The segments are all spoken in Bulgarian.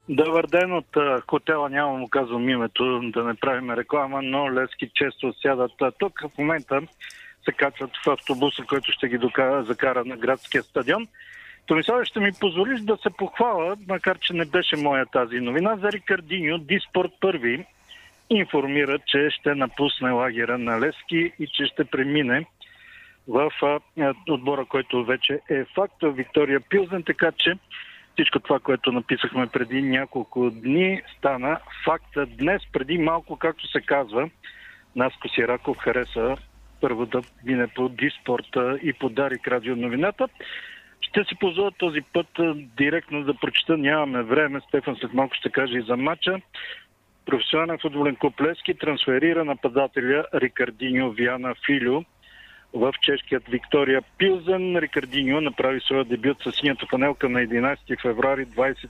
Добър ден от хотела, няма му казвам името, да не правим реклама, но Левски често сядат тук. В момента се качват в автобуса, който ще ги закара на градския стадион. Томиславе, ще ми позволиш да се похваля, макар че не беше моя тази новина, за Рикардиньо. Диспорт първи информира, че ще напусне лагера на Левски и че ще премине в отбора, който вече е факт, Виктория Пилзен, така че всичко това, което написахме преди няколко дни, стана факта днес. Преди малко, както се казва, Наско Сираков хареса първо да мине по Диспорта и по Дарик радио новината. Ще си позволя този път директно да прочета, нямаме време. Стефан след малко ще каже и за матча. Професионален футболен клуб Левски трансферира нападателя Рикардиньо Виана Филю в чешкият Виктория Пилзен. Рикардиньо направи своя дебют със синята фанелка на 11 февруари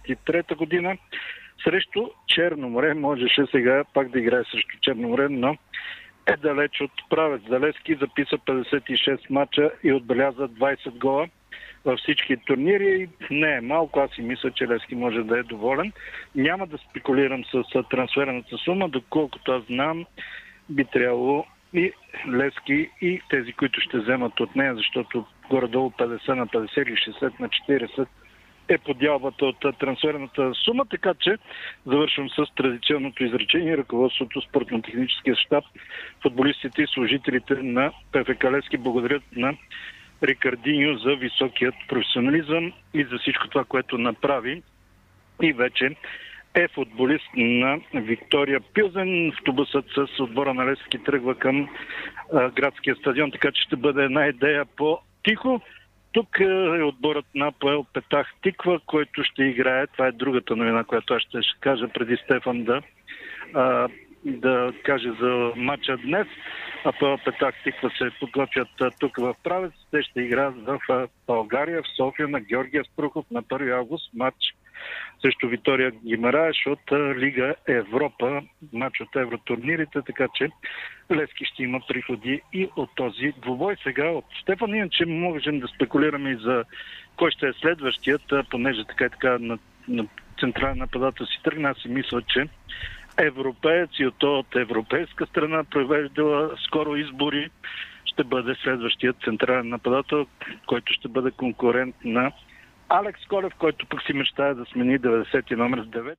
23 година срещу Черноморе. Можеше сега пак да играе срещу Черноморе, но е далеч от правец. За Левски записа 56 мача и отбеляза 20 гола във всички турнири. Не е малко, аз си мисля, че Левски може да е доволен. Няма да спекулирам с трансферната сума, доколкото аз знам, би трябвало и Левски и тези, които ще вземат от нея, защото горе-долу 50 на 50 или 60 на 40 е подялбата от трансферната сума, така че завършвам с традиционното изречение. Ръководството, спортно-техническия щаб, футболистите и служителите на ПФК Левски благодарят на Рикардиньо за високият професионализъм и за всичко това, което направи и вече е футболист на Виктория Пилзен. Автобусът с отбора на Левски тръгва към градския стадион, така че ще бъде една идея по-тихо. Тук е отборът на АПОЕЛ Петах Тиква, който ще играе. Това е другата новина, която аз ще кажа преди Стефан да каже за матча днес. АПОЕЛ Петах Тиква се подготвят тук в Правец. Те ще играят в България, в София, на Георгия Спрухов на 1 август. Матч срещу Витория Гимараеш от Лига Европа, матч от евротурнирите, така че Левски ще има приходи и от този двубой. Сега от Стефан, иначе можем да спекулираме и за кой ще е следващият, понеже така и така на централен нападател си тръгна. Аз си мисля, че европеец и от европейска страна, провеждала скоро избори, ще бъде следващият централен нападател, който ще бъде конкурент на Алекс Колев, който пък си мечтае да смени 90 номер с 9.